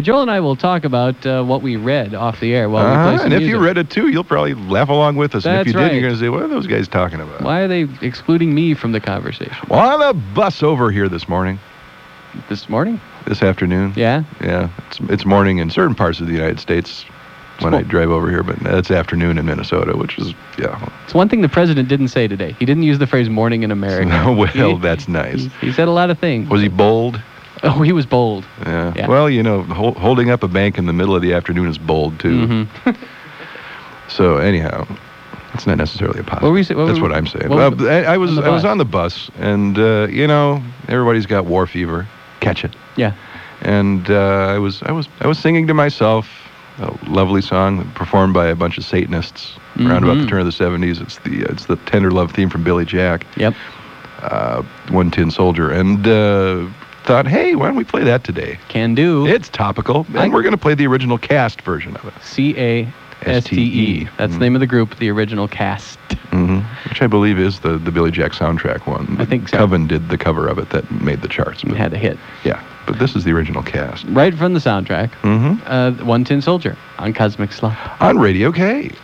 Joel and I will talk about what we read off the air while we play some And if music. you read it too, you'll probably laugh along with us. And if That's you did, right. you're going to say, what are those guys talking about? Why are they excluding me from the conversation? Well, on the bus over here this morning. This morning? This afternoon. Yeah? Yeah. It's morning in certain parts of the United States when I drive over here, but it's afternoon in Minnesota, which is, yeah. It's one thing the president didn't say today. He didn't use the phrase morning in America. Well, that's nice. He said a lot of things. Was he bold? Oh, he was bold. Yeah. Well, you know, holding up a bank in the middle of the afternoon is bold, too. Mm-hmm. So, anyhow, it's not necessarily a positive. That's what I'm saying. I was on the bus, and, you know, everybody's got war fever. Catch it. Yeah. And I was singing to myself a lovely song performed by a bunch of Satanists around about the turn of the 70s. It's the Tender Love theme from Billy Jack. Yep. One Tin Soldier. And thought, hey, why don't we play that today? Can do. It's topical, and we're going to play the original Cast version of it. C-A-S-T-E. That's the name of the group, the original Cast. Mm-hmm. Which I believe is the Billy Jack soundtrack one. I think so. Coven did the cover of it that made the charts. It had a hit. Yeah, but this is the original Cast. Right from the soundtrack. Mm-hmm. One Tin Soldier on Cosmic Slop. On Radio K.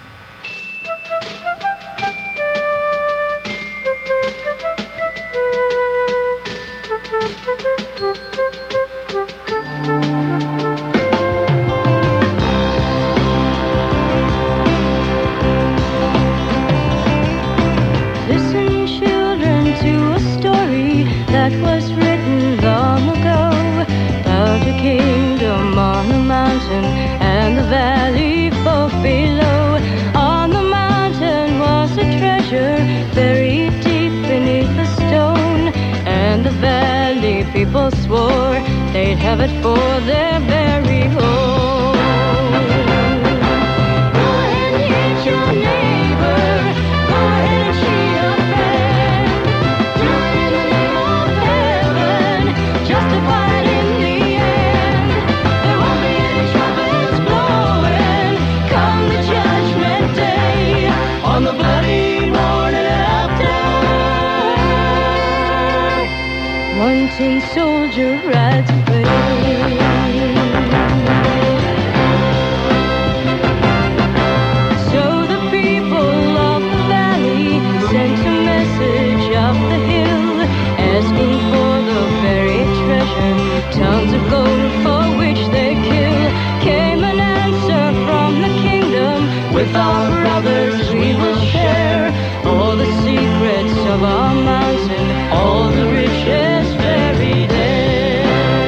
People swore they'd have it for their very own. Go ahead and hit your neighbor. Go ahead and cheat a friend. Do it in the name of heaven. Justified in the end. There won't be any trumpets blowing come the judgment day on the bloody morning after. One tin soldier rides away. So the people of the valley sent a message up the hill, asking for the buried treasure, tons of gold for which they kill. Came an answer from the kingdom, with our brothers we will share all the secrets of our mountain, all the riches buried there.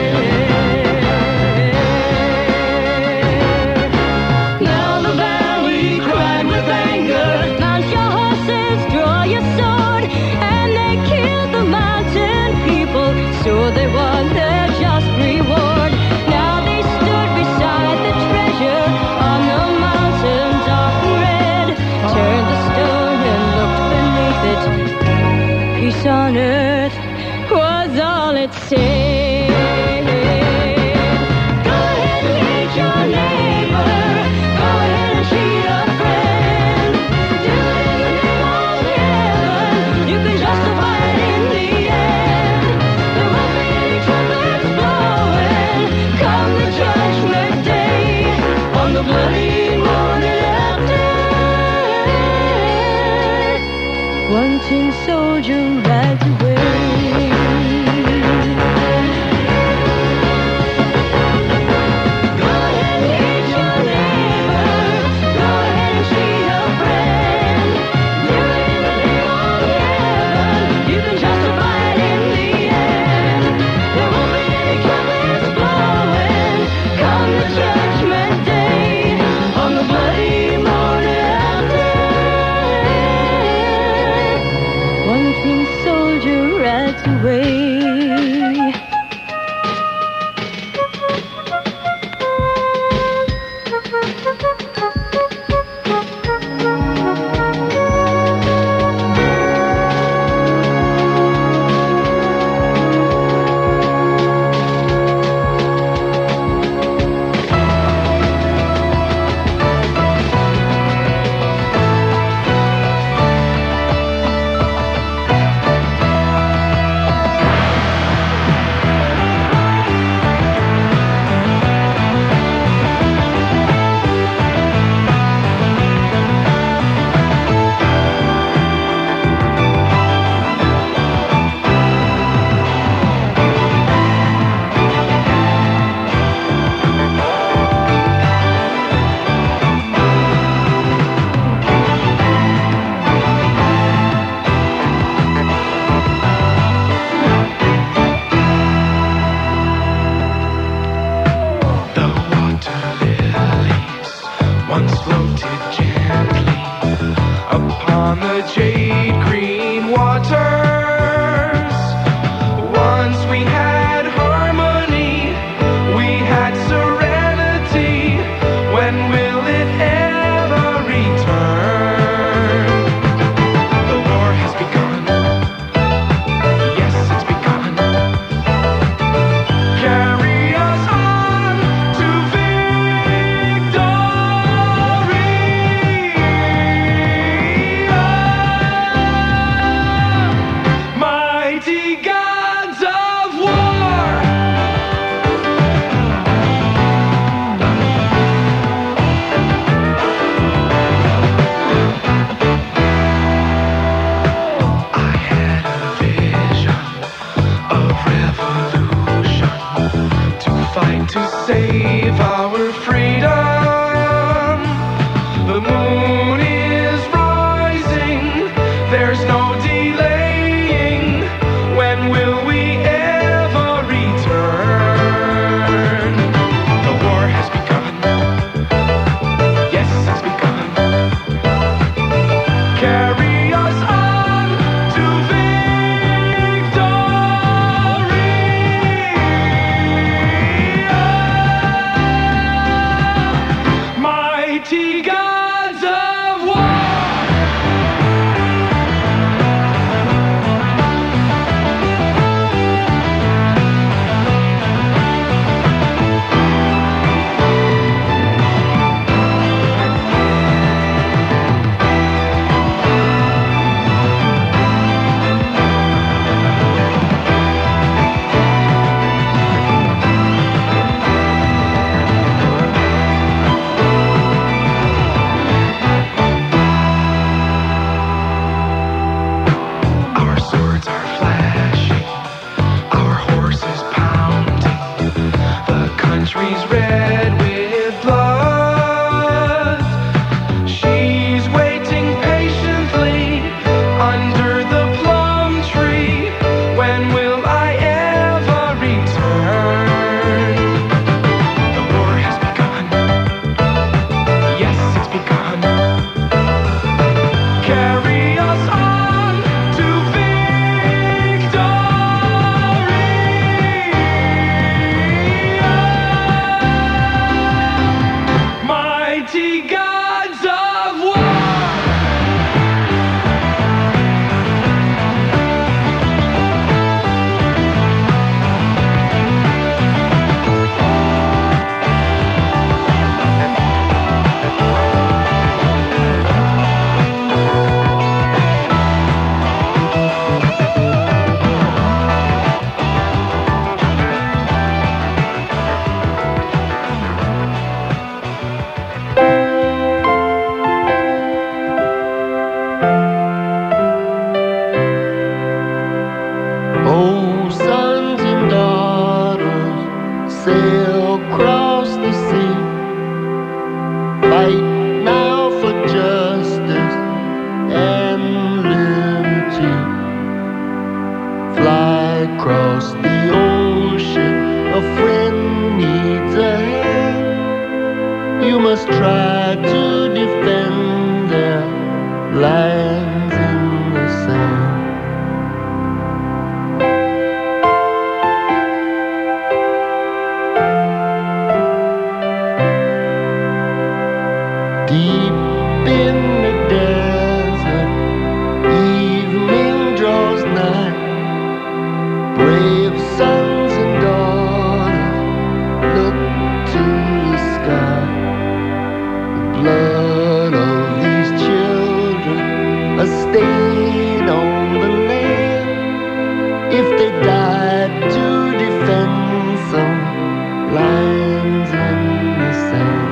Now the valley cried with anger, mount your horses, draw your sword, and they killed the mountain people, so they won their just reward. Now they stood beside the treasure on the mountain dark and red, turned the stone and looked beneath it. Peace on earth was all it said. Go ahead and hate your neighbor. Go ahead and cheat a friend. Do it in the name of heaven. You can justify it in the end. There won't be any trumpets blowing come the judgment day on the bloody morning after. One tin soldier rides away. One tin soldier floated gently upon the jade green waters. Once we had harmony, we had serenity. When will it ever return? The war has begun. Yes, it's begun. Carry us on to victory. Mighty gods of war. I had a vision of revolution, to fight to save our freedom. The moon is rising, there's no delaying. When will we ever return? The war has begun. Yes, it's begun. Carry us on to victory. Mighty gods of war. Our swords are flashing, our horses pounding. The country's red with blood. She's waiting patiently under the plum tree. When will I ever return? The war has begun. Yes, it's begun. Carry us on to victory. Mighty gods of war. Oh, sons and daughters, sail across the sea. Fight now for justice and liberty. Fly across the ocean, a friend needs a hand. You must try to defend their lands in the sand. Deep in the desert, evening draws nigh. Brave sons and daughters, look to the sky. The blood of these children, a stain on the land. If they died to defend some lands in the sand.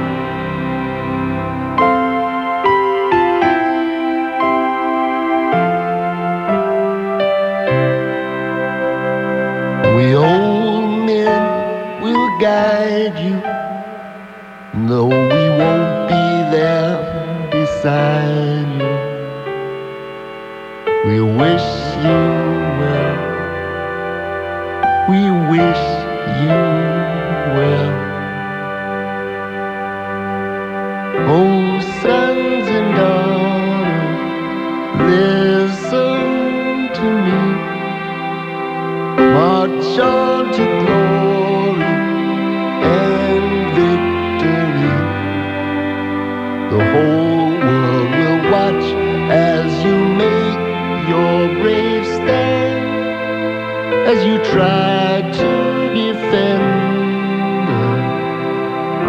We old men will guide you, though we won't be there beside you. We wish you well. We wish you well. Oh, son.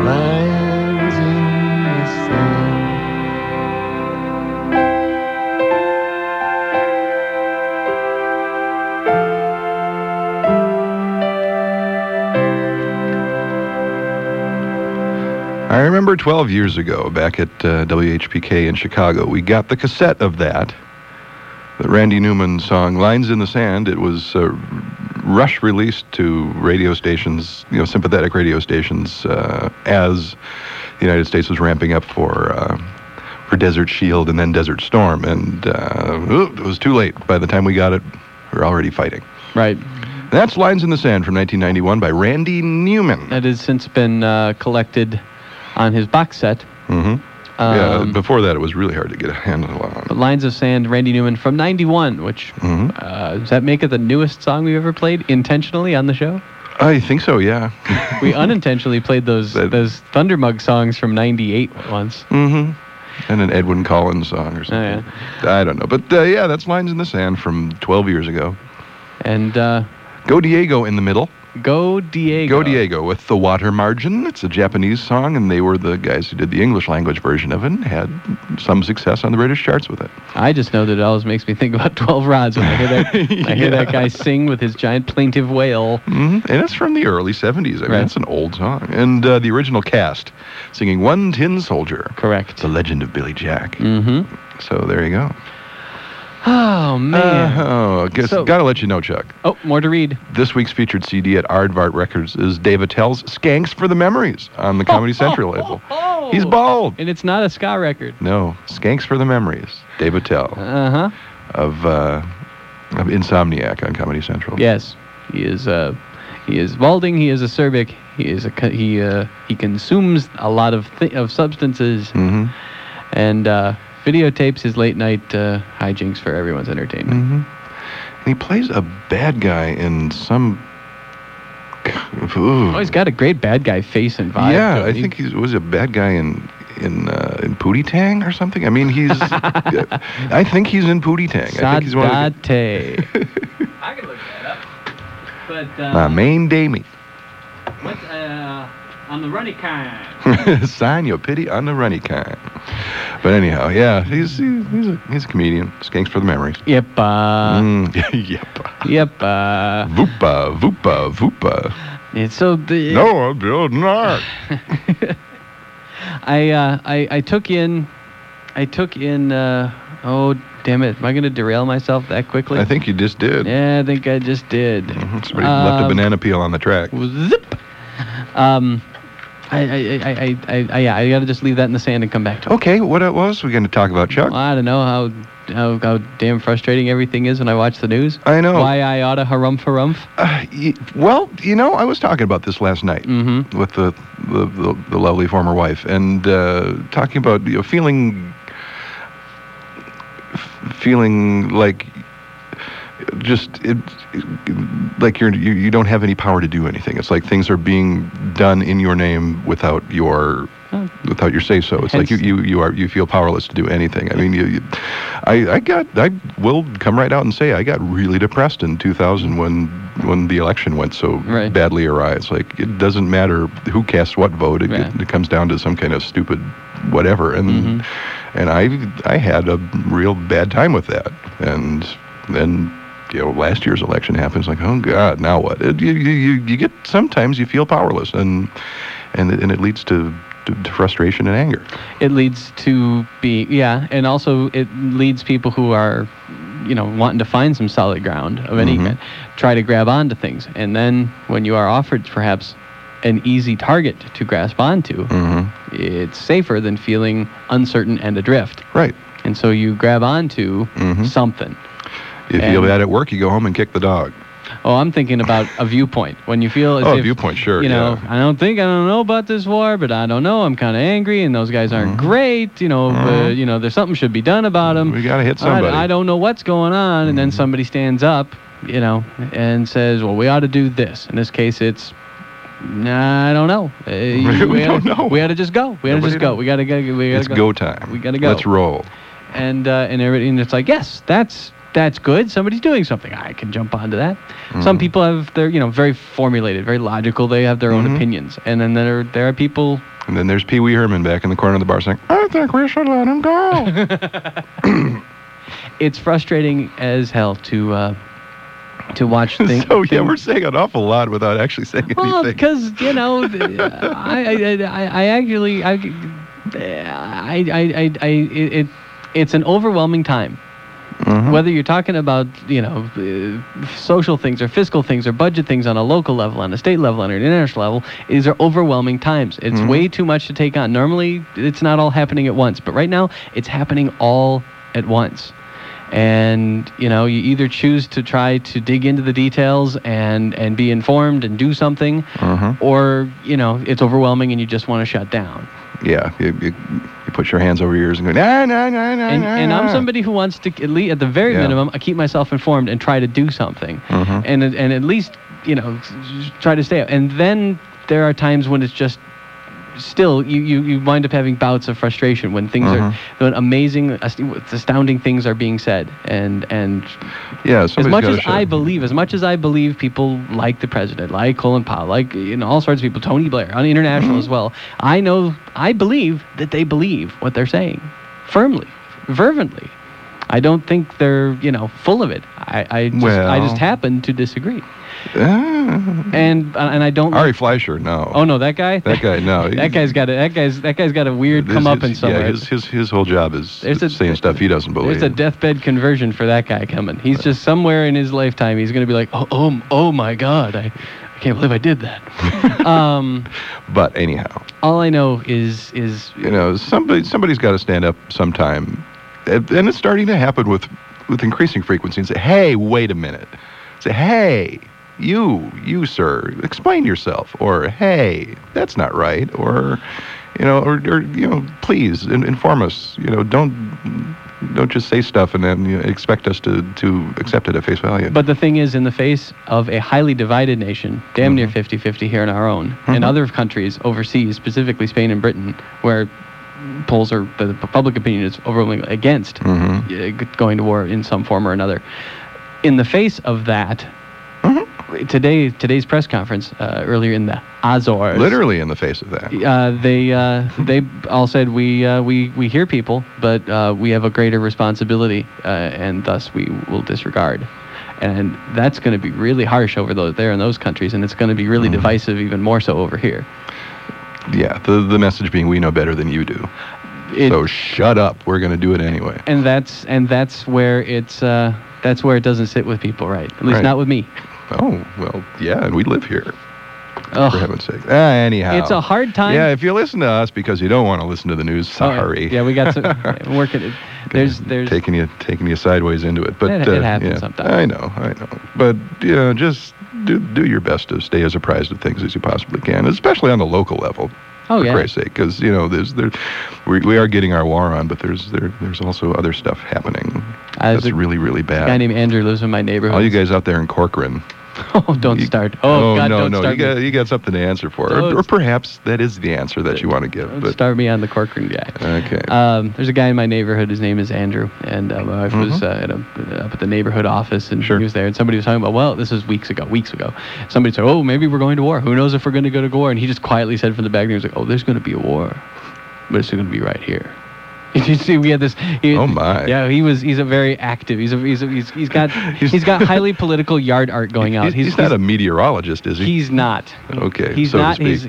lines in the sand. I remember 12 years ago, back at WHPK in Chicago, we got the cassette of that. The Randy Newman song, Lines in the Sand. It was rush released to radio stations, sympathetic radio stations, as the United States was ramping up for Desert Shield and then Desert Storm. And it was too late. By the time we got it, we were already fighting. Right. That's Lines in the Sand from 1991 by Randy Newman. That has since been collected on his box set. Mm-hmm. Yeah, before that, it was really hard to get a handle on. But Lines of Sand, Randy Newman from 91, which, does that make it the newest song we've ever played intentionally on the show? I think so, yeah. We unintentionally played those Thundermug songs from 98 once. Mm-hmm. And an Edwin Collins song or something. Oh, yeah. I don't know. But, yeah, that's Lines in the Sand from 12 years ago. And, Go Diego in the middle. Go Diego. Go Diego with The Water Margin. It's a Japanese song, and they were the guys who did the English language version of it and had some success on the British charts with it. I just know that it always makes me think about 12 Rods when I hear that, I hear that guy sing with his giant plaintive wail. Mm-hmm. And it's from the early 70s. I mean, it's an old song. And the original cast singing One Tin Soldier. Correct. The Legend of Billy Jack. Mm-hmm. So there you go. Oh, man. Gotta let you know, Chuck. Oh, more to read. This week's featured CD at Aardvark Records is Dave Attell's Skanks for the Memories on the Comedy Central label. He's bald. And it's not a ska record. No, Skanks for the Memories. Dave Attell. Uh-huh. Of Insomniac on Comedy Central. Yes. He is balding, he is acerbic, he consumes a lot of substances. Mm-hmm. And videotapes his late night hijinks for everyone's entertainment. Mm-hmm. And he plays a bad guy in some. Ooh. Oh, he's got a great bad guy face and vibe. Yeah, I think he was a bad guy in Pootie Tang or something. I mean, he's. I think he's in Pootie Tang. I think he's one of Sadate. I can look that up. But my main Damie. What? On the runny kind. Sign your pity on the runny kind. But anyhow, yeah, he's a comedian. Skanks for the Memories. Yep. Yep. Yep. Voopa, voopa, voopa. It's so the. No, Bill, not. I took in. Oh, damn it! Am I going to derail myself that quickly? I think you just did. Yeah, I think I just did. Mm-hmm. Somebody left a banana peel on the track. Zip. I gotta just leave that in the sand and come back to it. Okay, what else are we going to talk about, Chuck? Well, I don't know how damn frustrating everything is when I watch the news. I know. Why I oughta harumph. Well, I was talking about this last night with the lovely former wife, and talking about feeling like like you don't have any power to do anything. It's like things are being done in your name without your say so. It's like you feel powerless to do anything. I mean, I will come right out and say I got really depressed in 2000 when the election went so badly awry. It's like it doesn't matter who casts what vote. It comes down to some kind of stupid whatever. And and I had a real bad time with that. And then last year's election happens. Like, oh God, now what? You get, sometimes you feel powerless, and it leads to frustration and anger. It leads to and also it leads people who are, wanting to find some solid ground of any kind, try to grab onto things, and then when you are offered perhaps an easy target to grasp onto, it's safer than feeling uncertain and adrift. Right. And so you grab onto something. You feel bad at work, you go home and kick the dog. Oh, I'm thinking about a viewpoint. When you feel as if, viewpoint, sure. I don't know about this war, but I don't know. I'm kind of angry, and those guys aren't great. There's something should be done about them. We got to hit somebody. I don't know what's going on, and then somebody stands up, and says, well, we ought to do this. In this case, it's, I don't know. We don't know. We ought to just go. We got to go. It's go time. We got to go. Let's roll. And everything. It's like, yes, that's good. Somebody's doing something. I can jump onto that. Some people they're very formulated, very logical. They have their own opinions. And then there are people And then there's Pee Wee Herman back in the corner of the bar saying, I think we should let him go. It's frustrating as hell to watch things. So yeah, we're saying an awful lot without actually saying well, anything. because it's an overwhelming time. Mhm. Whether you're talking about social things or fiscal things or budget things on a local level, on a state level, on an international level, these are overwhelming times. It's way too much to take on. Normally, it's not all happening at once, but right now, it's happening all at once. And you either choose to try to dig into the details and be informed and do something, or it's overwhelming and you just want to shut down. Yeah, you put your hands over your ears and go, nah. And I'm somebody who wants to, at the very minimum, keep myself informed and try to do something, and at least try to stay up. And then there are times when it's just still you wind up having bouts of frustration when things are when amazing, astounding things are being said, and yeah, as much as I believe people like the president, like Colin Powell, like all sorts of people, Tony Blair on the international as well. I believe that they believe what they're saying firmly, fervently. I don't think they're full of it. I just happen to disagree. And I don't. Ari Fleischer, no. Oh no, that guy. That guy, no. that guy's got a weird comeuppance somewhere. His whole job is saying stuff he doesn't believe. There's a deathbed conversion for that guy coming. He's just somewhere in his lifetime. He's going to be like, oh my God, I can't believe I did that. But anyhow, all I know is somebody's got to stand up sometime, and it's starting to happen with increasing frequency, and say, hey, wait a minute. Say, hey, you sir, explain yourself, or hey, that's not right, or please inform us. Don't just say stuff and then expect us to accept it at face value. But the thing is, in the face of a highly divided nation, damn near 50-50 here in our own, and other countries overseas, specifically Spain and Britain, where polls are, the public opinion is overwhelmingly against going to war in some form or another. In the face of that, today's press conference earlier in the Azores, literally in the face of that, they all said we hear people, but we have a greater responsibility, and thus we will disregard. And that's going to be really harsh over there in those countries, and it's going to be really divisive, even more so over here. Yeah, the message being, we know better than you do. So shut up. We're going to do it anyway. And that's where that's where it doesn't sit with people, right? At least not with me. Oh, well, yeah, and we live here. Oh. For heaven's sake. Anyhow. It's a hard time. Yeah, if you listen to us because you don't want to listen to the news, sorry. Yeah, we got some working it. There's taking you sideways into it. But it happens sometimes. I know. But just do your best to stay as apprised of things as you possibly can, especially on the local level. Oh, for Christ's sake, because we are getting our war on, but there's also other stuff happening that's really, really bad. A guy named Andrew lives in my neighborhood. All you guys out there in Corcoran. Oh, don't start. Oh, God, don't start me. You got something to answer for. Or perhaps that is the answer that you want to give. Don't start me on the Corcoran guy. Okay. There's a guy in my neighborhood. His name is Andrew. And my wife was up at the neighborhood office, and he was there. And somebody was talking about, well, this is weeks ago. Somebody said, oh, maybe we're going to war. Who knows if we're going to go to war? And he just quietly said from the back there, he was like, oh, there's going to be a war. But it's going to be right here. You see, we had this. Oh my! Yeah, he's a very active. He's got highly political yard art going out. He's not a meteorologist, is he? He's not. Okay. He's not. He's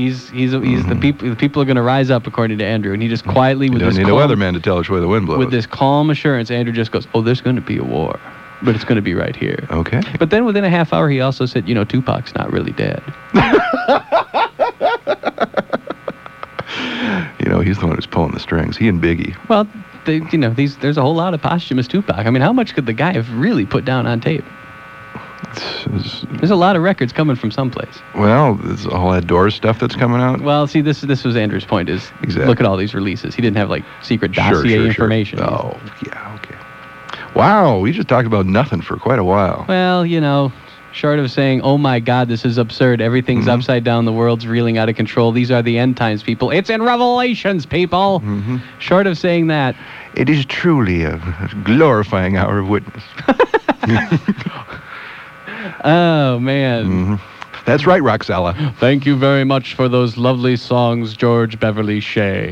the people are going to rise up, according to Andrew, and he just quietly with this. You don't need a weatherman to tell us where the wind blows. With this calm assurance, Andrew just goes, "Oh, there's going to be a war, but it's going to be right here." Okay. But then within a half hour, he also said, Tupac's not really dead. He's the one who's pulling the strings. He and Biggie. Well, there's a whole lot of posthumous Tupac. I mean, how much could the guy have really put down on tape? There's a lot of records coming from someplace. Well, there's all that Doors stuff that's coming out. Well, see, this was Andrew's point. Is look at all these releases. He didn't have secret dossier information. Oh, yeah, okay. Wow, we just talked about nothing for quite a while. Well, short of saying, oh my God, this is absurd, everything's upside down, the world's reeling out of control, these are the end times, people. It's in Revelations, people. Short of saying that. It is truly a glorifying hour of witness. Oh, man. That's right, Roxella. Thank you very much for those lovely songs, George Beverly Shea.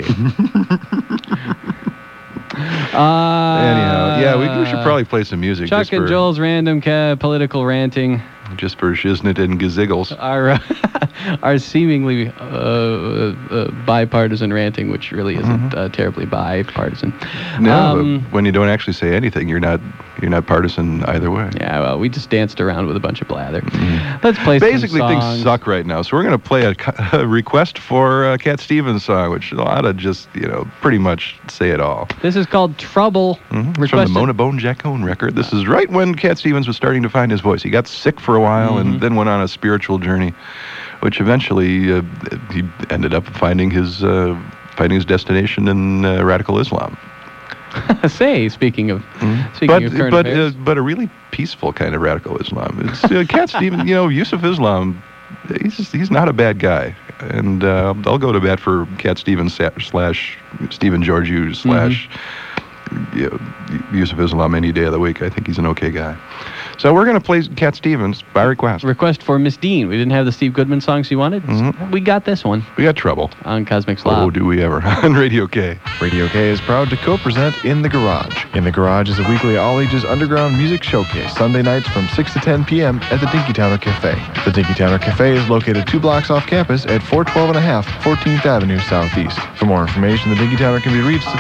Anyhow, yeah, we should probably play some music. Chuck and Joel's random political ranting. Just for shiznit and gaziggles. Our seemingly bipartisan ranting, which really isn't terribly bipartisan. No, but when you don't actually say anything, you're not partisan either way. Yeah, well, we just danced around with a bunch of blather. Let's play Basically, some songs. things suck right now, so we're going to play a request for a Cat Stevens song, which ought to just, pretty much say it all. This is called Trouble. It's from the Mona Bone Jacone record. This is right when Cat Stevens was starting to find his voice. He got sick for a while and then went on a spiritual journey, which eventually he ended up finding his destination in radical Islam. Speaking of current affairs. But a really peaceful kind of radical Islam. It's Cat Stevens, Yusuf Islam. He's not a bad guy, and I'll go to bat for Cat Stevens / Stephen George Hughes / Yusuf Islam any day of the week. I think he's an okay guy. So we're going to play Cat Stevens by request. Request for Miss Dean. We didn't have the Steve Goodman songs you wanted. We got this one. We got Trouble on Cosmic Slob. Oh, do we ever on Radio K. Radio K is proud to co-present In the Garage. In the Garage is a weekly all-ages underground music showcase, Sunday nights from 6 to 10 p.m. at the Dinky Towner Cafe. The Dinky Towner Cafe is located 2 blocks off campus at 412.5 14th Avenue Southeast. For more information, the Dinky Towner can be reached at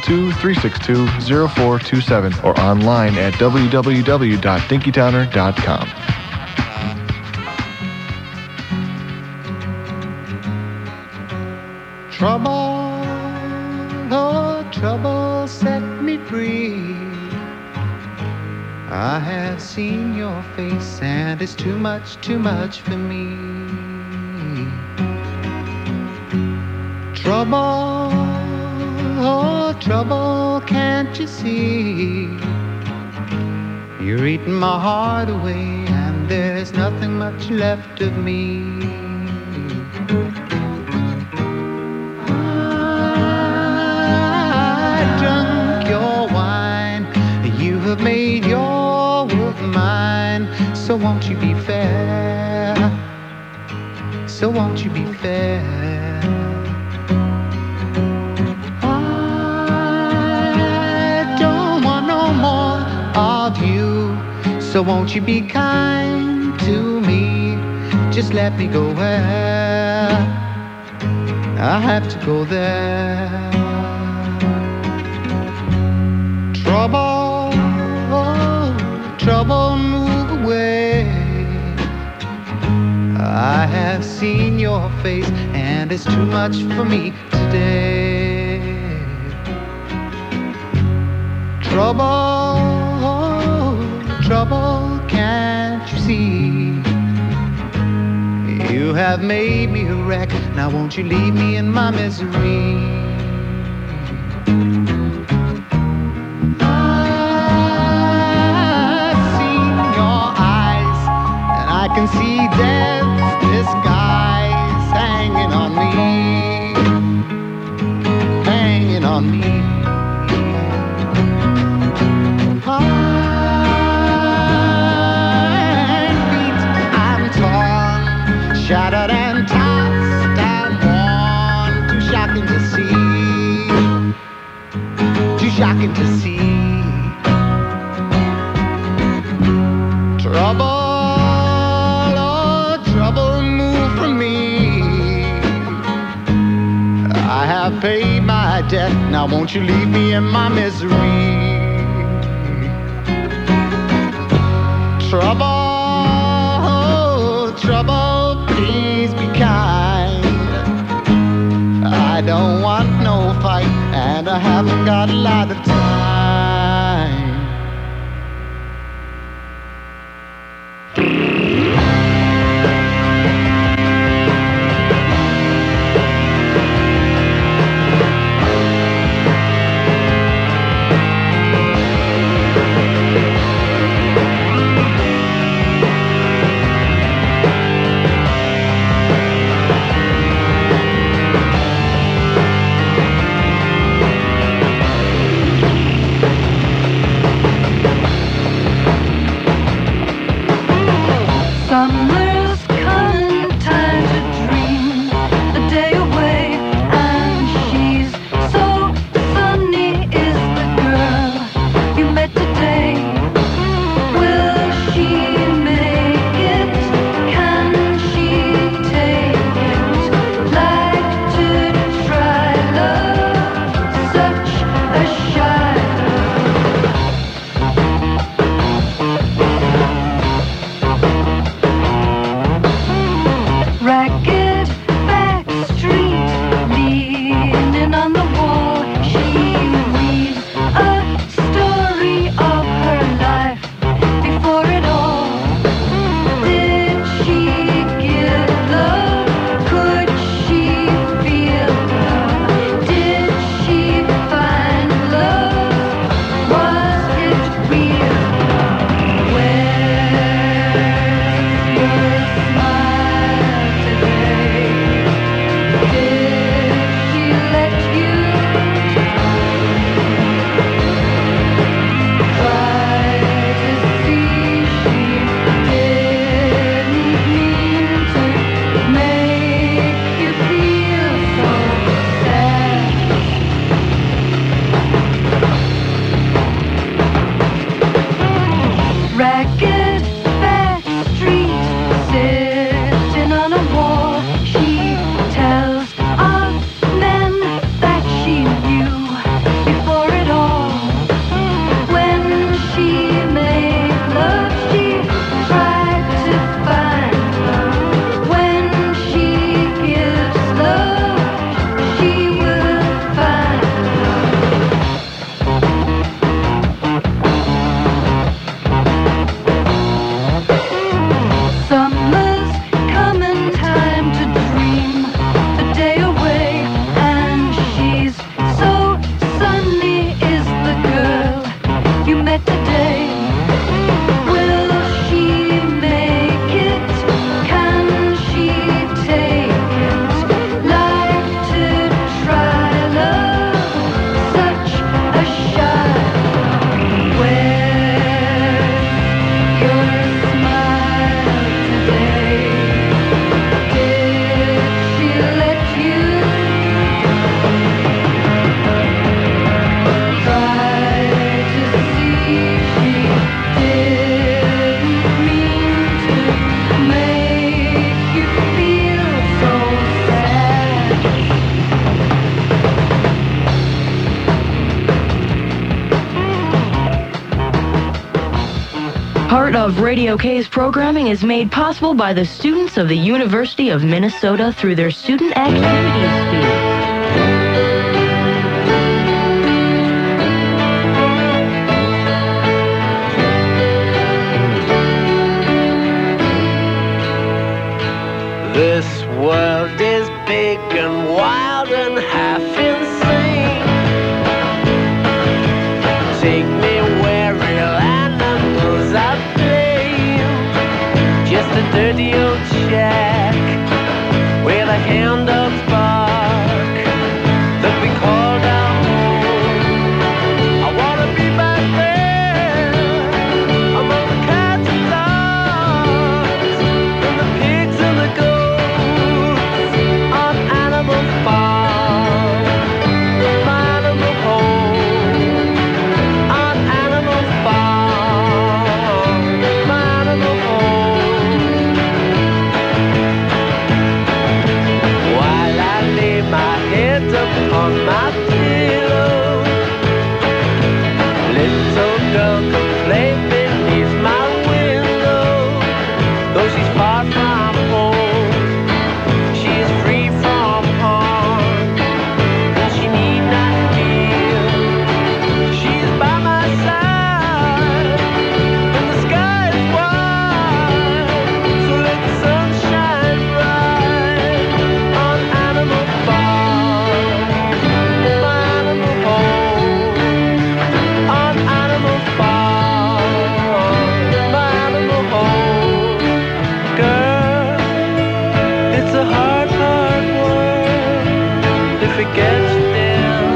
612-362-0427 or online at www.dinkytowner.com. Trouble, oh trouble, set me free. I have seen your face and it's too much for me. Trouble, oh trouble, can't you see? You're eating my heart away and there's nothing much left of me. I drunk your wine, you have made your world mine. So won't you be fair? So won't you be fair? I don't want no more of you. So won't you be kind to me? Just let me go where I have to go there. Trouble, oh, trouble, move away. I have seen your face and it's too much for me today. Trouble, trouble, can't you see? You have made me a wreck. Now won't you leave me in my misery? I've seen your eyes and I can see death's disguise hanging on me, hanging on me. Shattered and tossed and worn, too shocking to see, too shocking to see. Trouble, oh trouble, move from me. I have paid my debt, now won't you leave me in my misery? Trouble, oh trouble, please be kind. I don't want no fight, and I haven't got a lot of time. Part of Radio K's programming is made possible by the students of the University of Minnesota through their Student Activities Fee. This world is big and wild and half insane. Take me where real animals are playing. Just a dirty old shack with a hand of spark that we call our home. I wanna be back there among the cats and dogs and the pigs and the goats on Animal Farm, my animal home. On Animal Farm, my animal home. While I lay my head upon my pillow, little girl could play beneath my window. Though she's far from home, she is free from harm, and she need not fear. She is by my side, and the sky is wide. So let the sun shine bright on Animal Farm, my animal home. On Animal Farm, my animal home. Girl, it's a hard, hard world if it gets you down.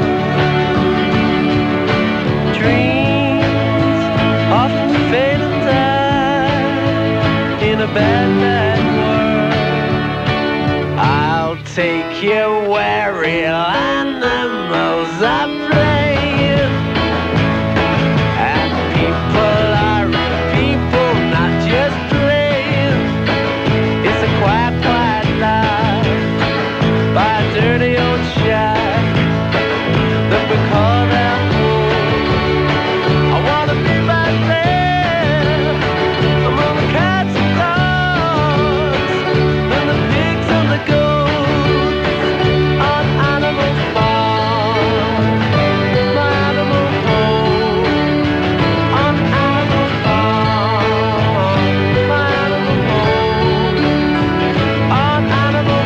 Dreams often fade and die in a bad, bad world. I'll take you where real animals are playing, and people are real people, not just playing. It's a quiet, quiet life by a dirty old shack that we call our home. I wanna be back there among the cats and dogs and the pigs and the goats on Animal Farm, my animal home. On Animal Farm, my animal home. On Animal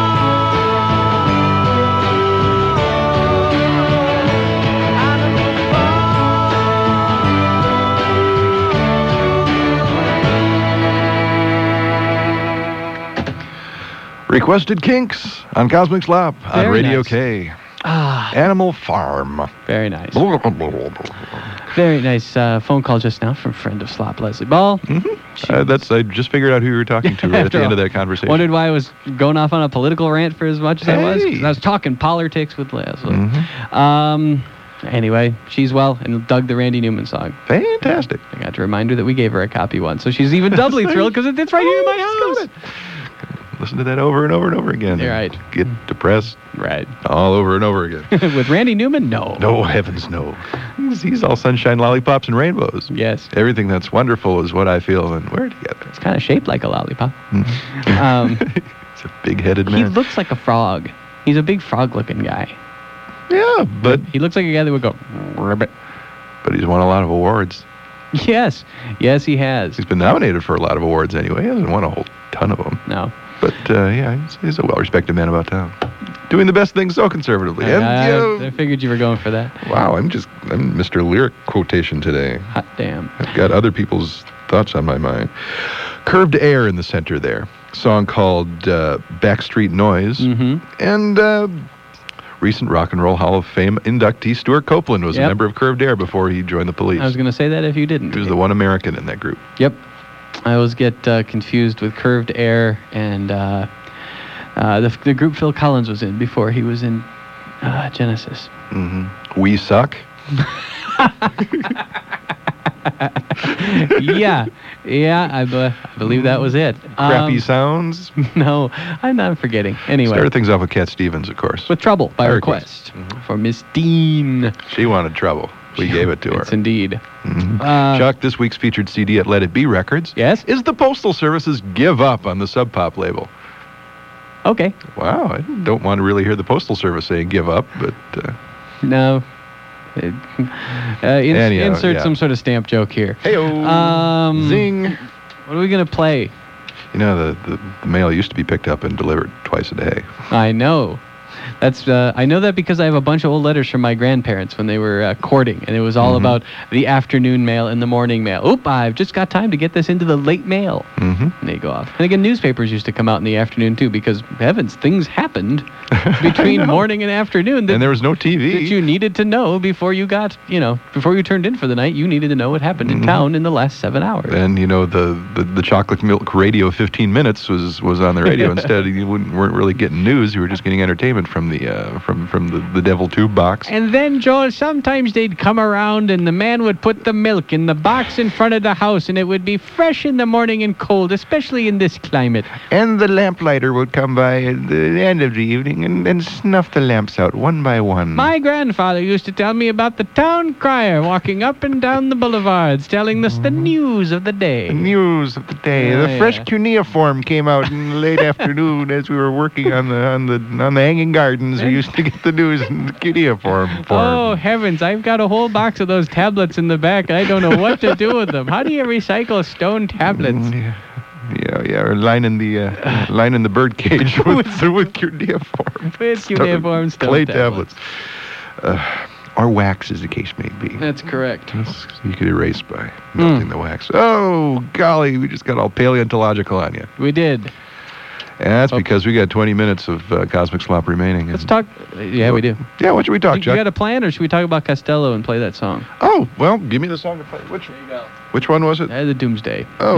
Requested Kinks on Cosmic Slop on Very Radio nice. K. Ah, Animal Farm. very nice. Very nice phone call just now from friend of Slop, Leslie Ball. I just figured out who you were talking to right at After the end all, of that conversation. Wondered why I was going off on a political rant for as much as I was. 'Cause Hey. I was talking politics with Leslie. Anyway, she's well and dug the Randy Newman song. Fantastic. I got to remind her that we gave her a copy once, so she's even doubly thrilled because it's right here in my house. Listen to that over and over and over again. You're right. Get depressed Right. all over and over again. With Randy Newman, no. No, heavens no. He's all sunshine, lollipops, and rainbows. Yes. Everything that's wonderful is what I feel, and we're together. It's kind of shaped like a lollipop. He's a big-headed He man. looks like a frog. He's a big frog-looking guy. Yeah, but He looks like a guy that would go, ribbit. but he's won a lot of awards. Yes. Yes, he has. He's been nominated for a lot of awards anyway. He hasn't won a whole ton of them. No. But yeah, he's a well-respected man about town, doing the best things so conservatively. And, I figured you were going for that. wow, I'm Mr. Lyric quotation today. Hot damn. I've got other people's thoughts on my mind. Curved Air in the center there. Song called Backstreet Noise. Mm-hmm. And recent Rock and Roll Hall of Fame inductee Stuart Copeland was a member of Curved Air before he joined the Police. I was going to say that if you didn't. He was the one American in that group. Yep. I always get confused with Curved Air and the group Phil Collins was in before he was in Genesis. Mm-hmm. We Suck. yeah, I believe that was it. Crappy Sounds. No, I'm forgetting. Anyway. Started things off with Cat Stevens, of course. With Trouble by By Request for Miss Dean. She wanted trouble. We gave it to her. It's indeed. Chuck, this week's featured CD at Let It Be Records Yes? is the Postal Service's Give Up on the Sub Pop label. Okay. Wow, I don't want to really hear the Postal Service saying give up, but... No. Anyhow, insert yeah. some sort of stamp joke here. Hey-o. Zing. What are we going to play? You know, the mail used to be picked up and delivered twice a day. I know. That's I know that because I have a bunch of old letters from my grandparents when they were courting, and it was all about the afternoon mail and the morning mail. Oop, I've just got time to get this into the late mail. And they go off. And again, newspapers used to come out in the afternoon, too, because, heavens, things happened between morning and afternoon. And there was no TV. That you needed to know before you got, before you turned in for the night, you needed to know what happened in town in the last 7 hours. And, the chocolate milk radio 15 minutes was on the radio. Instead, you weren't really getting news. You were just getting entertainment from the Devil Tube box. And then, Joel, sometimes they'd come around and the man would put the milk in the box in front of the house, and it would be fresh in the morning and cold, especially in this climate. And the lamplighter would come by at the end of the evening and snuff the lamps out one by one. My grandfather used to tell me about the town crier walking up and down the boulevards, telling us the news of the day. The news of the day. Oh, the fresh cuneiform came out in the late afternoon as we were working on the hanging gardens. We used to get the news in the cuneiform form. Oh, heavens. I've got a whole box of those tablets in the back. I don't know what to do with them. How do you recycle stone tablets? Yeah, or lining the bird cage with cuneiform. With cuneiform stone clay tablets. Or wax, as the case may be. That's correct. You could erase by melting the wax. Oh, golly, we just got all paleontological on you. We did. And that's because we got 20 minutes of Cosmic Slop remaining. Let's talk. Yeah, we do. Yeah, what should we talk, Chuck? You got a plan, or should we talk about Costello and play that song? Oh, well, give me the song to play. Which one was it? The Doomsday. Oh.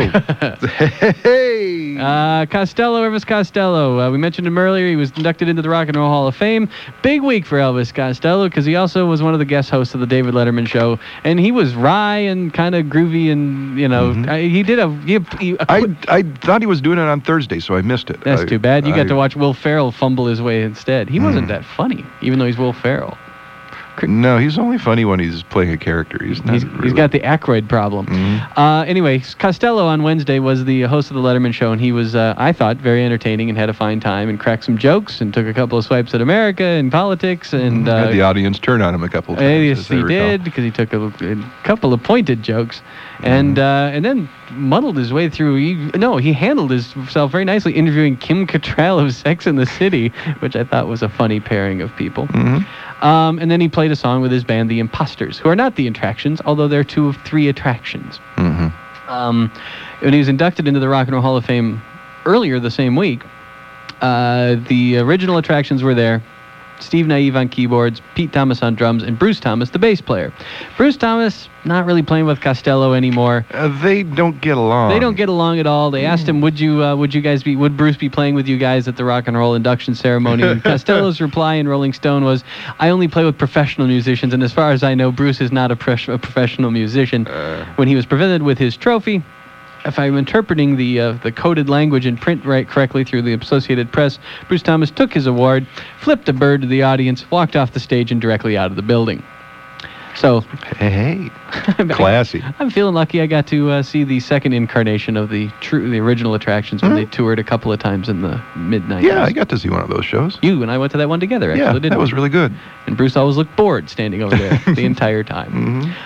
Hey! Costello, Elvis Costello. We mentioned him earlier. He was inducted into the Rock and Roll Hall of Fame. Big week for Elvis Costello because he also was one of the guest hosts of the David Letterman Show. And he was wry and kind of groovy and, he did I thought he was doing it on Thursday, so I missed it. That's too bad. You got to watch Will Ferrell fumble his way instead. He wasn't that funny, even though he's Will Ferrell. No, he's only funny when he's playing a character. He's got the Aykroyd problem. Anyway, Costello on Wednesday was the host of the Letterman Show, and he was, I thought, very entertaining and had a fine time and cracked some jokes and took a couple of swipes at America and politics. And had the audience turn on him a couple of times. Yes, he did, because he took a couple of pointed jokes. And then muddled his way through. He handled himself very nicely, interviewing Kim Cattrall of Sex and the City, which I thought was a funny pairing of people. And then he played a song with his band, The Imposters, who are not the Attractions, although they're 2 of 3 attractions. When he was inducted into the Rock and Roll Hall of Fame earlier the same week, the original Attractions were there. Steve Naive on keyboards, Pete Thomas on drums, and Bruce Thomas, the bass player. Bruce Thomas, not really playing with Costello anymore. They don't get along. They don't get along at all. They asked him, would Bruce be playing with you guys at the Rock and Roll induction ceremony? And Costello's reply in Rolling Stone was, I only play with professional musicians, and as far as I know, Bruce is not a professional musician. When he was presented with his trophy, if I'm interpreting the coded language in print right correctly through the Associated Press, Bruce Thomas took his award, flipped a bird to the audience, walked off the stage, and directly out of the building. So, hey, classy. I'm feeling lucky. I got to see the second incarnation of the original Attractions when they toured a couple of times in the mid-90s. Yeah, I got to see one of those shows. You and I went to that one together, actually, didn't we? That was really good. And Bruce always looked bored standing over there the entire time.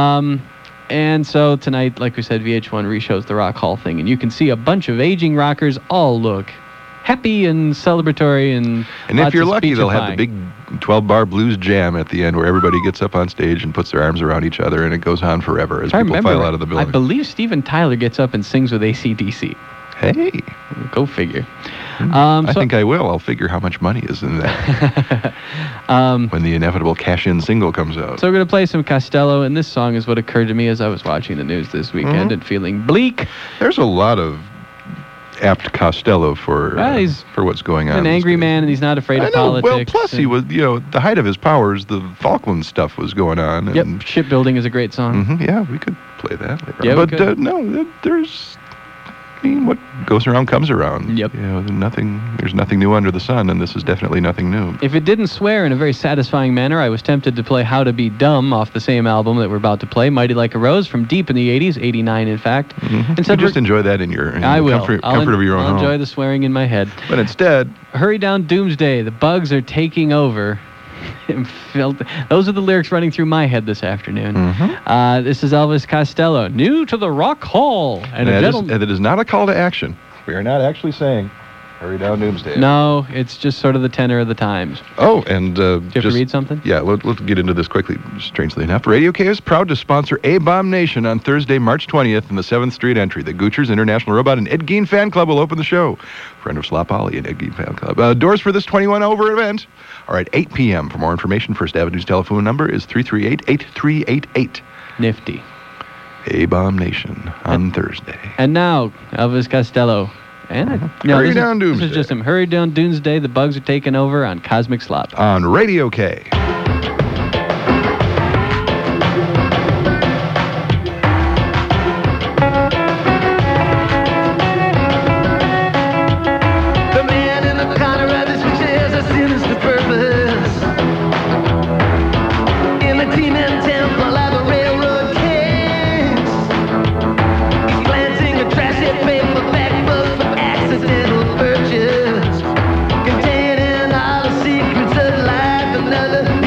And so tonight, like we said, VH1 re-shows the Rock Hall thing, and you can see a bunch of aging rockers all look happy and celebratory, and if you're lucky, they'll have the big 12-bar blues jam at the end where everybody gets up on stage and puts their arms around each other, and it goes on forever as people file out of the building. I believe Steven Tyler gets up and sings with AC/DC. Hey. Go figure. I think I will. I'll figure how much money is in that when the inevitable cash-in single comes out. So we're going to play some Costello, and this song is what occurred to me as I was watching the news this weekend and feeling bleak. There's a lot of apt Costello for what's going on. An angry man, and he's not afraid of politics. Well, plus he was, the height of his powers, the Falkland stuff was going on. And Shipbuilding is a great song. Yeah, we could play that later. Yeah, but no, there's mean, what goes around comes around. Yep. You know, there's nothing new under the sun, and this is definitely nothing new. If it didn't swear in a very satisfying manner, I was tempted to play How to Be Dumb off the same album that we're about to play, Mighty Like a Rose, from deep in the 80s, 89 in fact. You just enjoy that in your comfort of your own home. I'll enjoy the swearing in my head. But instead... Hurry down doomsday, the bugs are taking over. Those are the lyrics running through my head this afternoon. This is Elvis Costello, new to the Rock Hall. And it is not a call to action. We are not actually saying, hurry down doomsday. No, it's just sort of the tenor of the times. Oh, and... Do you have to read something? Yeah, let's get into this quickly, strangely enough. Radio K is proud to sponsor A-Bomb Nation on Thursday, March 20th in the 7th Street entry. The Goochers International Robot and Ed Gein Fan Club will open the show. Friend of Slop Ollie and Ed Gein Fan Club. Doors for this 21-over event are at 8 p.m. For more information, First Avenue's telephone number is 338-8388. Nifty. A-Bomb Nation on Thursday. And now, Elvis Costello. And Hurry down doomsday. This is just him. Hurry down doomsday. The bugs are taking over on Cosmic Slop. On Radio K. The man in the corner of his which has a sinister purpose. In the demon temple of the railroad kings, he's glancing a trashy paperback book for accidental purchase, containing all the secrets of life and other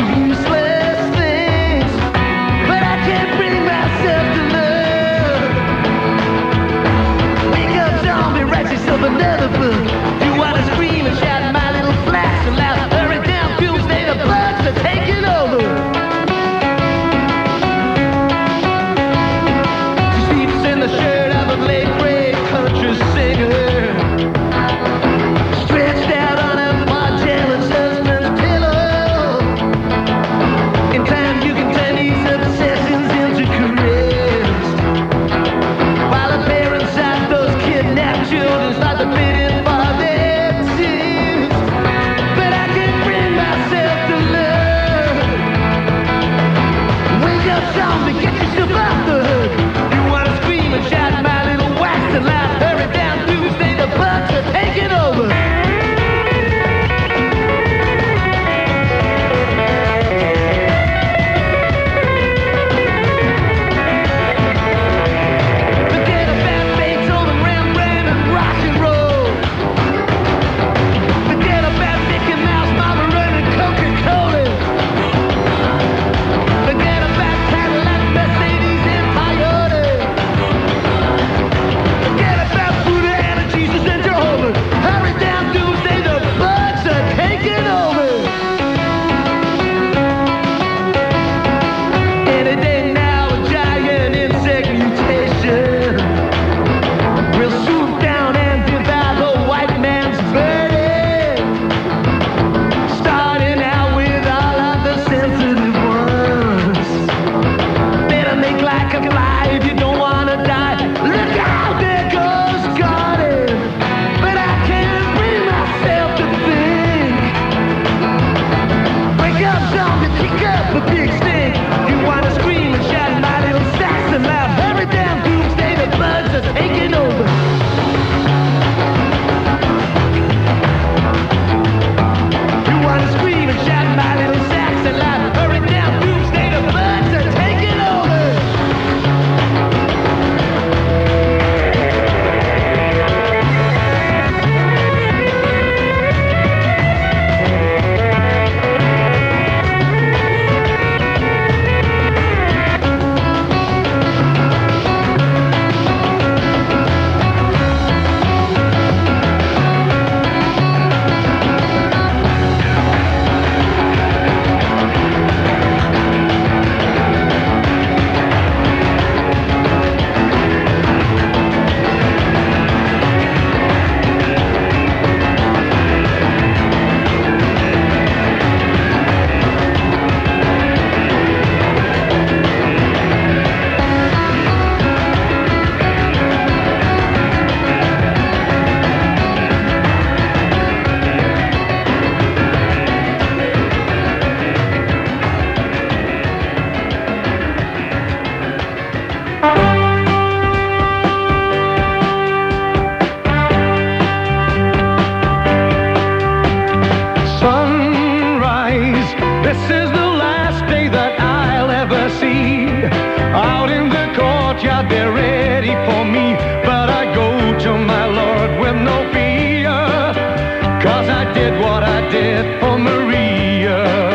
This is the last day that I'll ever see. Out in the courtyard, they're ready for me. But I go to my Lord with no fear, 'cause I did what I did for Maria.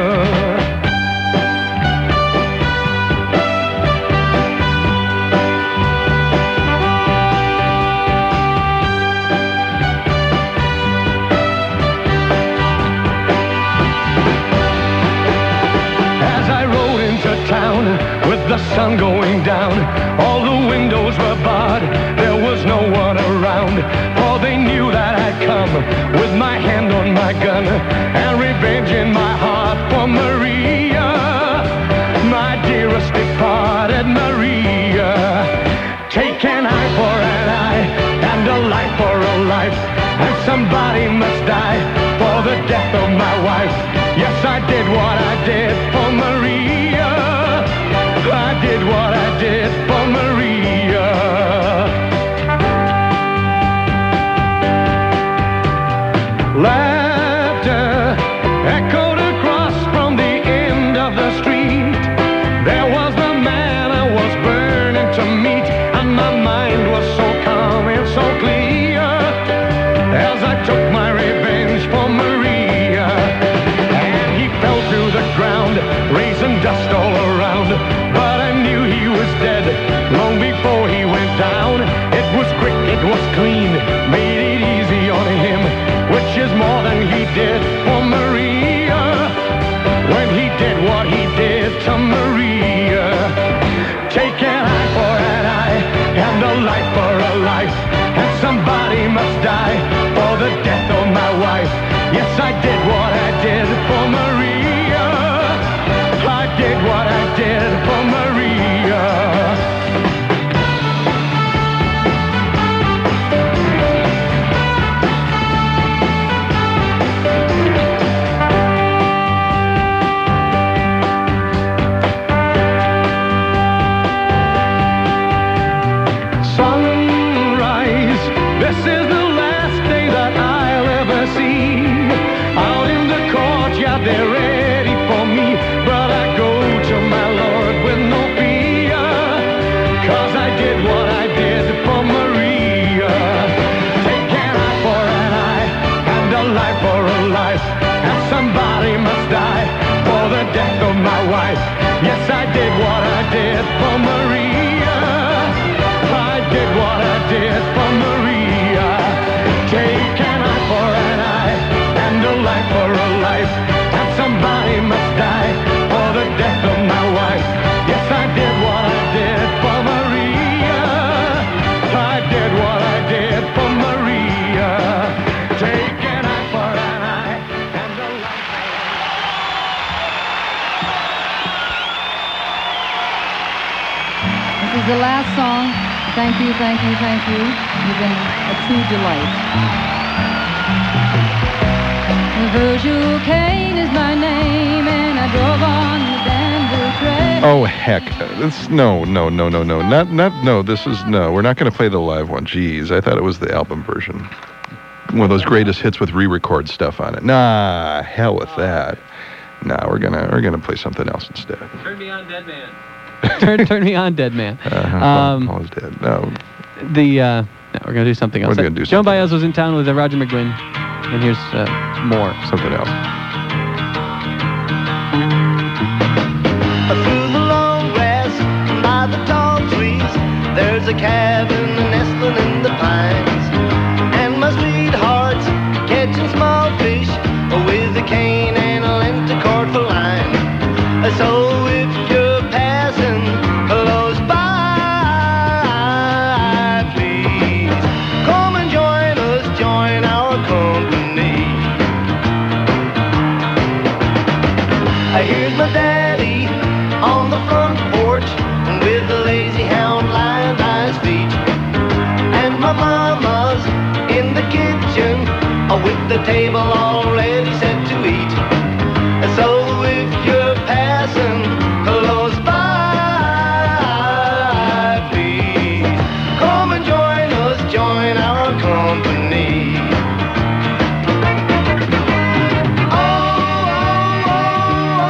The sun going down, all the windows were barred, there was no one around, for they knew that I'd come with my hand on my gun and revenge in my heart for Maria, my dearest departed Maria. Take an eye for an eye and a life for a life, and somebody must die for the death of my wife. Yes, I did what I did for Maria. I did what I did for Maria. Laughter echoed across from the end of the street. There was the man I was burning to meet, and my mind was so calm and so clear as I took my revenge for Maria. And he fell to the ground, raising dust all around. Dead long before he went down. It was quick, it was clean, made it easy on him, which is more than he did for Maria. When he did what he did to Maria. Take an eye for an eye and a life for a life, and somebody must die for the death of my wife. Yes, I did what I did for Maria. I did what I did for Maria. Sunrise, this is the last day that I'll ever see. Out in the courtyard, they're ready for me, but I go to my Lord with no fear, 'cause I did what I did for Maria. Take an eye for an eye and a life for a life, and somebody must die for the death of my wife. Yes, I did what I did for Maria. I did what I did for Maria. Take an eye for an eye and a life for a life, and somebody must die for the death of my wife. Yes, I did what I did for Maria. I did what I did for Maria. Take an eye for an eye and a life for a life. This is the last song. Thank you, thank you, thank you. You've been a true delight. Virgil Kane is my name, and I drove on the Danville train. Oh heck! No. This is no. We're not going to play the live one. Jeez, I thought it was the album version. One of those greatest hits with re-record stuff on it. Nah, hell with that. Nah, we're gonna play something else instead. Turn me on, Dead Man. turn me on, Dead Man. Paul is dead. No. We're gonna do something else. We're gonna do Joan something Baez was in town with Roger McGuinn, and here's more. Something else. Through the long grass and by the tall trees, there's a cabin nestling in the pines, and my sweetheart's catching small fish with a cane and a lenticord for line. So if you're passing close by, please come and join us, join our company. Here's my daddy on the front porch with a lazy hound lying by his feet, and my mama's in the kitchen with the table already set to eat. So if you're passing close by, please come and join us, join our company. Oh, oh, oh,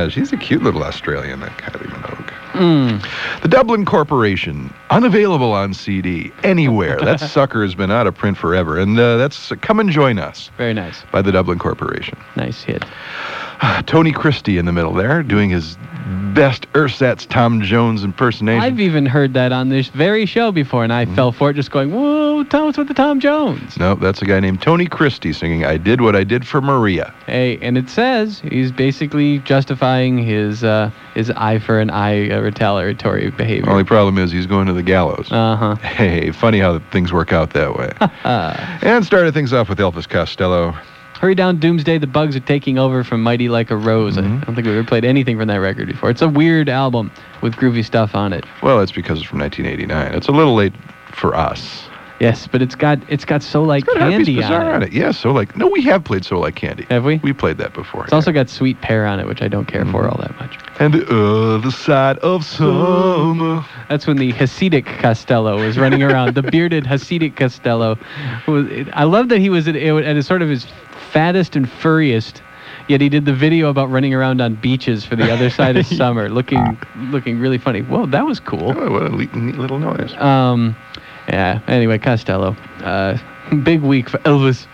Yeah, she's a cute little Australian, that Kylie Minogue. The Dublin Corporation, unavailable on CD anywhere. That sucker has been out of print forever, and that's Come and Join Us. Very nice. By the Dublin Corporation. Nice hit. Tony Christie in the middle there, doing his best ersatz Tom Jones impersonation. I've even heard that on this very show before, and I fell for it just going, whoa, tell us with the Tom Jones. No, that's a guy named Tony Christie singing I Did What I Did for Maria. Hey, and it says he's basically justifying his eye for an eye retaliatory behavior. Only problem is he's going to the gallows. Uh-huh. Hey, funny how things work out that way. And started things off with Elvis Costello. Hurry Down Doomsday, the Bugs are taking over from Mighty Like a Rose. I don't think we've ever played anything from that record before. It's a weird album with groovy stuff on it. Well, it's because it's from 1989. It's a little late for us. Yes, but it's got So Like Candy on it. Yeah, So Like... No, we have played So Like Candy. Have we? We played that before. It's also got Sweet Pear on it, which I don't care for all that much. And the other side of summer. That's when the Hasidic Costello was running around. The bearded Hasidic Costello. I love that he was at a sort of his fattest and furriest, yet he did the video about running around on beaches for the other side of summer, looking really funny. Whoa, that was cool. Oh, what a neat little noise. Yeah, anyway, Costello. Big week for Elvis.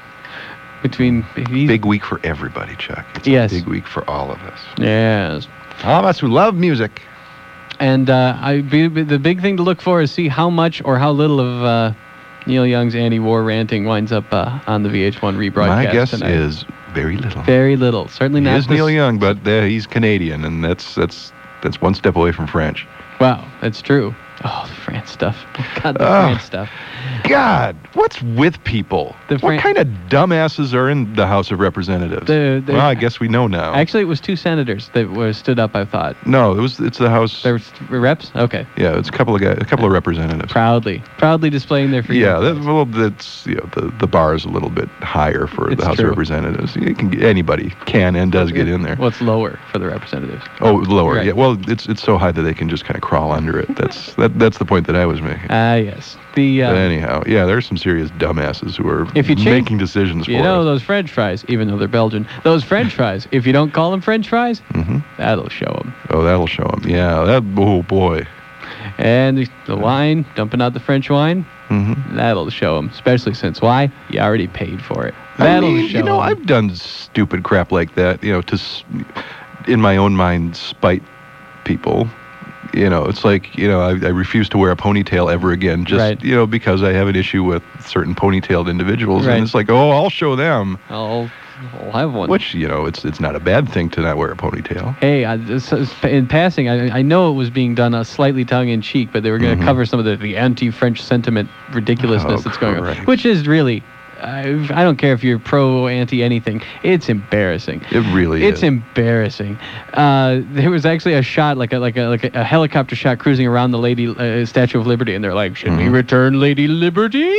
Big week for everybody, Chuck. It's a big week for all of us. Yes. All of us who love music. And the big thing to look for is see how much or how little of Neil Young's anti-war ranting winds up on the VH1 rebroadcast. My guess tonight. is very little. Very little. Certainly not. He is Neil Young, but he's Canadian, and that's one step away from French. Wow, that's true. Oh, the France stuff. God, the France stuff. God, what's with people? What kind of dumbasses are in the House of Representatives? Well, I guess we know now. Actually, it was two senators that stood up, I thought. No, it's the House. There were reps? Okay. Yeah, it's a couple of representatives. Proudly displaying their freedom. Yeah, that's the bar is a little bit higher for the House of Representatives. Anybody can and does get in there. Well, it's lower for the representatives. Oh, lower. Right. Yeah. Well, it's so high that they can just kind of crawl under it. That's the point that I was making. Yes. But anyhow, yeah, there's some serious dumbasses who are making decisions for us. Those French fries, even though they're Belgian, those French fries, if you don't call them French fries, that'll show them. Oh, that'll show them. Yeah, oh boy. And the wine, dumping out the French wine, that'll show them. Especially since, why? You already paid for it. That'll show them. I've done stupid crap like that, to, in my own mind, spite people. It's like, I refuse to wear a ponytail ever again, just, because I have an issue with certain ponytailed individuals. Right. And it's like, I'll show them. I'll have one. Which, it's not a bad thing to not wear a ponytail. Hey, in passing, I know it was being done slightly tongue-in-cheek, but they were going to cover some of the anti-French sentiment ridiculousness that's going on, which is really... I don't care if you're pro, anti, anything. It's embarrassing. It really is. It's embarrassing. There was actually a shot, like a helicopter shot cruising around the Statue of Liberty, and they're like, "Should we return Lady Liberty?"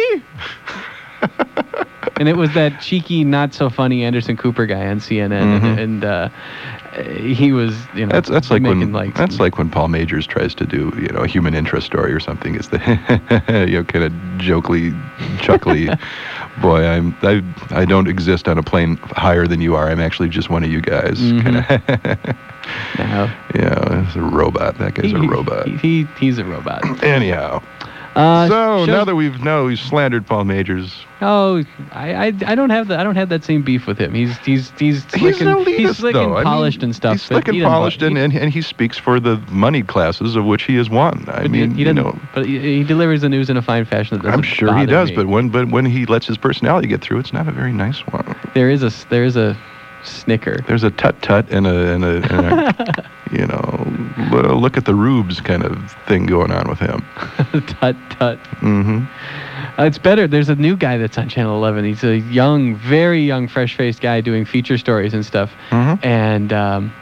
And it was that cheeky, not so funny Anderson Cooper guy on CNN, and he was, that's like when Paul Majors tries to do, a human interest story or something. Is the kind of chuckly. Boy, I don't exist on a plane higher than you are. I'm actually just one of you guys. Yeah, it's a robot. That guy's a robot. He's a robot. Anyhow. Now that we've slandered Paul Majors. Oh, I don't have that same beef with him. He's slick and polished and stuff. He's slick and polished, and he speaks for the moneyed classes of which he is one. But he delivers the news in a fine fashion that doesn't I'm sure he does, me. but when he lets his personality get through, it's not a very nice one. There is a snicker. There's a tut-tut and a look at the rubes kind of thing going on with him. Tut-tut. It's better. There's a new guy that's on Channel 11. He's a young, very young, fresh-faced guy doing feature stories and stuff. And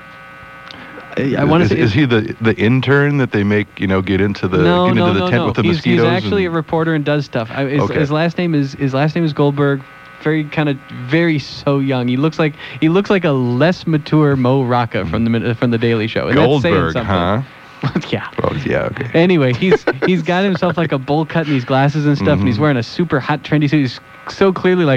I want to say... Is he the intern that they make, get into the tent with the mosquitoes? He's actually a reporter and does stuff. His last name is Goldberg. Very so young. He looks like a less mature Mo Rocca from the Daily Show. And Goldberg, that's saying something. Yeah. Well, yeah. Okay. Anyway, he's got himself like a bowl cut and these glasses and stuff, and he's wearing a super hot trendy suit. He's so clearly like,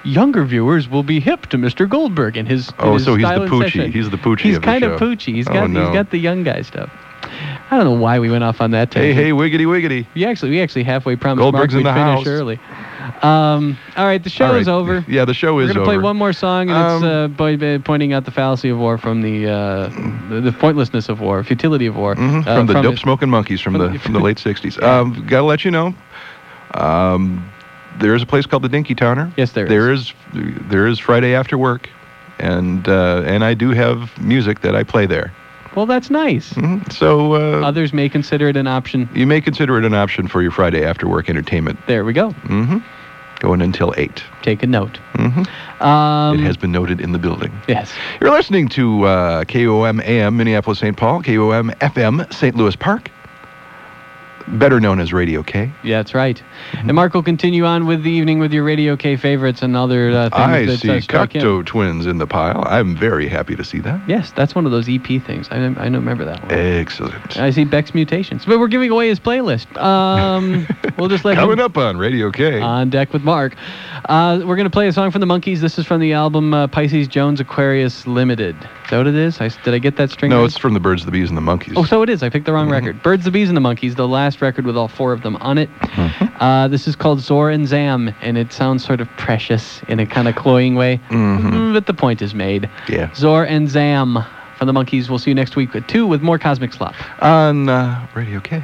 younger viewers will be hip to Mr. Goldberg and his so he's the style and Poochie. session. He's the Poochie He's of the kind show. of Poochie. He's Oh, got the young guy stuff. I don't know why we went off on that tangent. Hey, wiggity, wiggity. We actually halfway promised Goldberg's Mark we'd in the finish house. early. All right, the show is over. Yeah, the show is over. We're going to play one more song, and it's pointing out the fallacy of war from the pointlessness of war, futility of war. From the dope-smoking monkeys from the late 60s. Gotta let you know, there is a place called the Dinky Towner. Yes, there is. There is Friday after work, and I do have music that I play there. Well, that's nice. So others may consider it an option. You may consider it an option for your Friday after work entertainment. There we go. Going until 8. Take a note. It has been noted in the building. Yes. You're listening to KOM AM Minneapolis St. Paul, KOM FM St. Louis Park, better known as Radio K. Yeah, that's right. And Mark will continue on with the evening with your Radio K favorites and other things I that see struck him. Cocteau Twins in the pile. I'm very happy to see that. Yes, that's one of those EP things. I don't remember that one. Excellent. I see Beck's Mutations. But we're giving away his playlist. We'll just let Coming up on Radio K. On Deck with Mark. We're going to play a song from the Monkees. This is from the album Pisces Jones Aquarius Limited. Is that what it is? Did I get that string No, right? it's from the Birds, the Bees, and the Monkeys. Oh, so it is. I picked the wrong record. Birds, the Bees, and the Monkees, the last record with all 4 of them on it. This is called Zor and Zam, and it sounds sort of precious in a kind of cloying way. But the point is made. Yeah. Zor and Zam from the Monkees. We'll see you next week at 2 with more Cosmic Slop. On Radio K.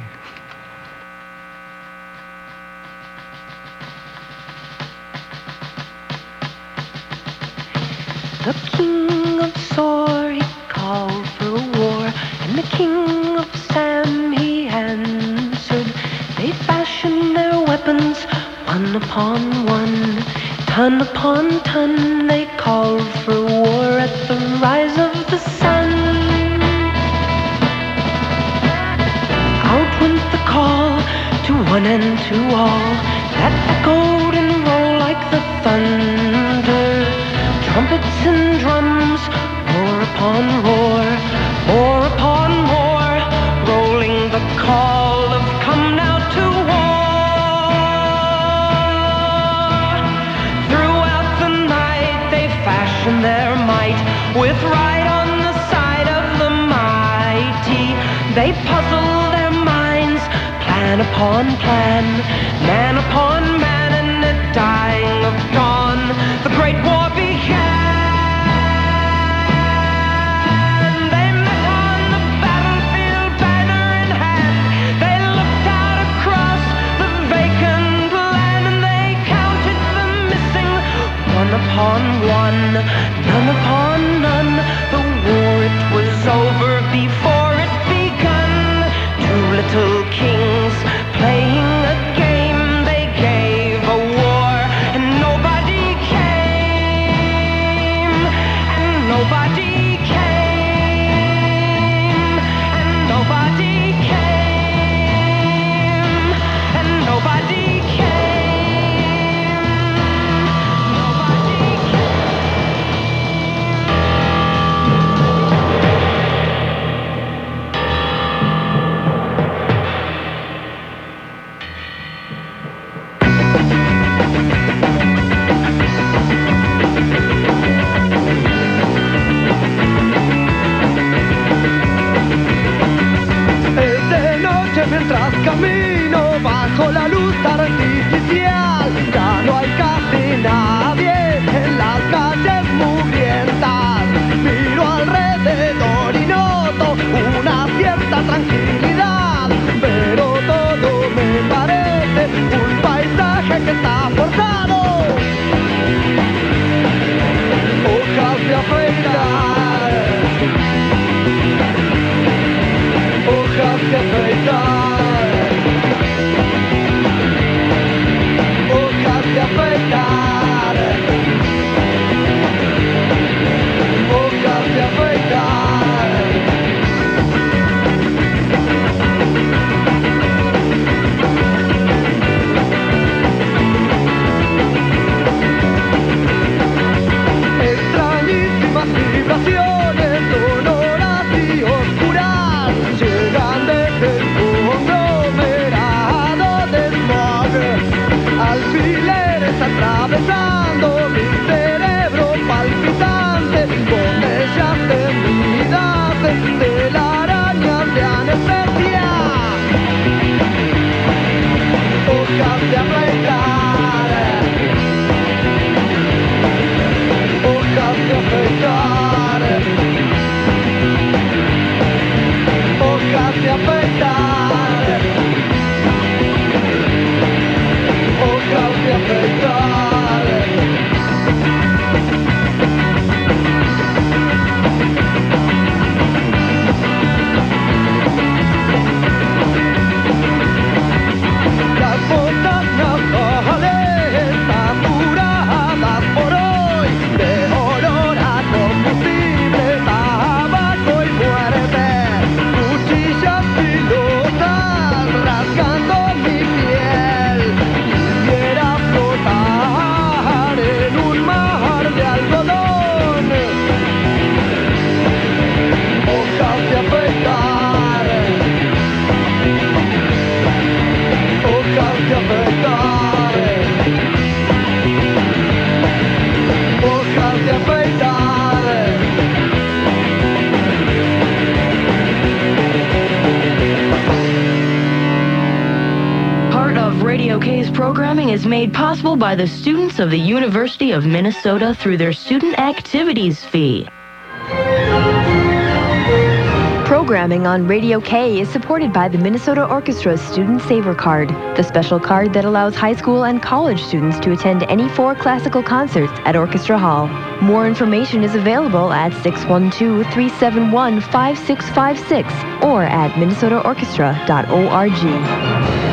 The king of Zor, he called for a war, and the king of Sam, he answered. They fashioned their weapons, one upon one, ton upon ton. They called for war at the rise of the sun. Out went the call to one and to all, that echoed and rolled like the thunder. Trumpets and drums, roar upon roar, roar upon roar, rolling the call of come now to war. Throughout the night they fashioned their might, with right on the side of the mighty. They puzzle their minds, plan upon plan, man upon man, and the dying of dawn, the great war began. They met on the battlefield, banner in hand. They looked out across the vacant land, and they counted the missing, one upon one, none upon none. The war, it was over before it begun. 2 little kings playing a game, they gave a war, and nobody came, and nobody came, and nobody came, and nobody came, nobody Es de noche mientras camino bajo la luz artificial. Ya no hay casi nadie en las calles mugrientas. Miro alrededor y noto una cierta tranquilidad, pero todo me parece un paisaje que está forzado. Hojas de afeitar, hojas de afeitar, hojas de afeitar, hojas de afeitar. de afeitar, hojas de afeitar. Las botas nasales saturadas por hoy de olor a combustible, tabaco y muerte, cuchillas filosas rasgando mi piel. Quisiera flotar en un mar de algodón, hojas de afeitar, hojas de afeitar, hojas de afeitar. Part of Radio K's programming is made possible by the students of the University of Minnesota through their student activities fee. Programming on Radio K is supported by the Minnesota Orchestra's Student Saver Card, the special card that allows high school and college students to attend any 4 classical concerts at Orchestra Hall. More information is available at 612-371-5656 or at minnesotaorchestra.org.